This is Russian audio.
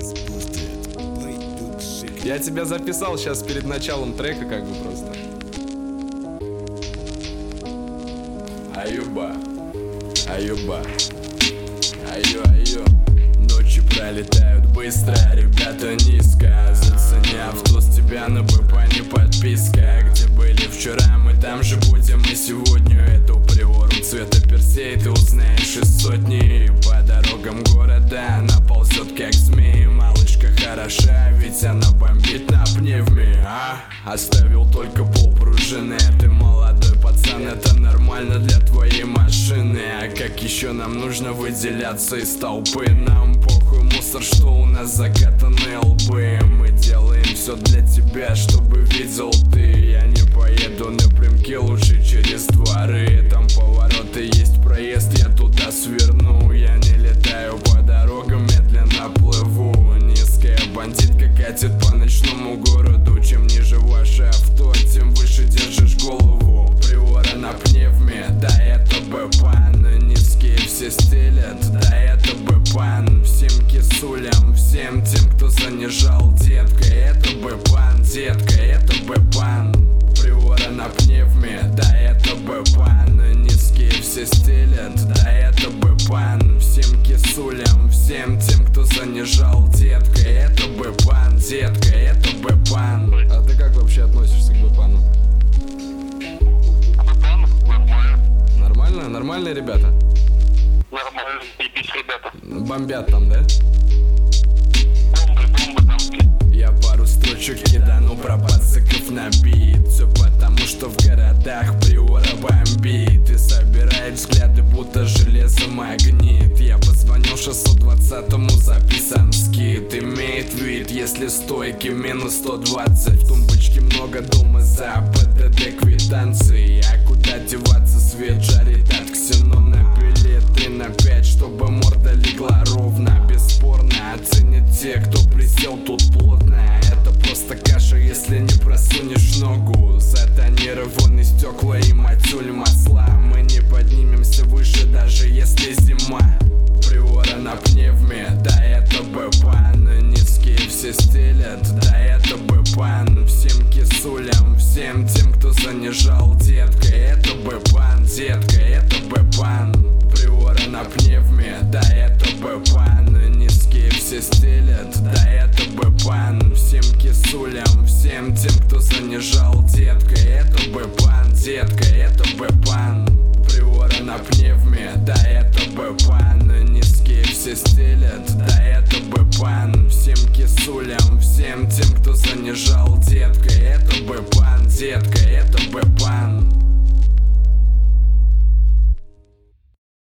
Я тебя записал сейчас перед началом трека, как бы просто. Аюба, аюба, аю-аю. Ночи пролетают быстро, ребята низко. Заценяв тост тебя на БП не подписка. Где были вчера, мы там же будем и сегодня. Эту приору цвета персей ты узнаешь из сотни. По дорогам города она ползет как змея. Малышка хороша, ведь она бомбит на пневме. Оставил только полпружины. Ты молодой пацан, это нормально для твоей машины. А как еще нам нужно выделяться из толпы? Нам похуй мусор, что у нас закатанные лбы. Мы делаем все для тебя, чтобы видел ты. Я не поеду напрямки, лучше через дворы. Там повороты, есть проезд, я туда сверну. Я не летаю по дорогам, медленно плыву. Низкая бандитка катит по ночному городу. Чем ниже ваше авто, тем выше держишь голову. Приора на пневме, да это бэпан. Низкие все стелят, да это бэпан. Всем кисулям, всем тем, кто занижал, детка, это бэпан, детка, это бэпан. Приора на пневме, да это бэпан. Низкие все стелят, да это бэпан. Всем кисулям, всем тем, кто занижал, детка, это бэпан, детка, это бэпан. А ты как вообще относишься к бэпану? Нормально? Нормальные ребята? Нормально, ебись, ребята. Бомбят там, да? Бомбы там. Я пару строчек кидану про пацаков на бит. Все потому, что в городах приора бомбит. И собирает взгляды, будто железо магнит. Я позвонил 620-му, записан скид. Имеет вид, если стойки минус 120. В тумбочке много дома за ПДД квитанции. А куда деваться, свет жарит от ксенона. Напили 3 на 5, чтобы морда легла ровно. Бесспорно оценят те, кто присел тут плотно. Это просто каша, если не просунешь ногу. Затонированные стекла и матюль масла. Мы не поднимемся выше, даже если зима. Приора на пневме, да это бэпан. Низкие все стелят, да это бэпан. Всем кисулям, всем тем, кто занижал, детка, это бэпан, детка, это бэпан. Приора на пневме, да это бэпан. Низкие все стелят, да это бэпан. Всем кисулям, всем тем, кто занижал, детка, это бэпан, детка, это бэпан. Приора на пневме, да это бэпан. Низкие все стелят, да это бэпан. Всем кисулям, всем тем, кто занижал, детка, это бэпан, детка,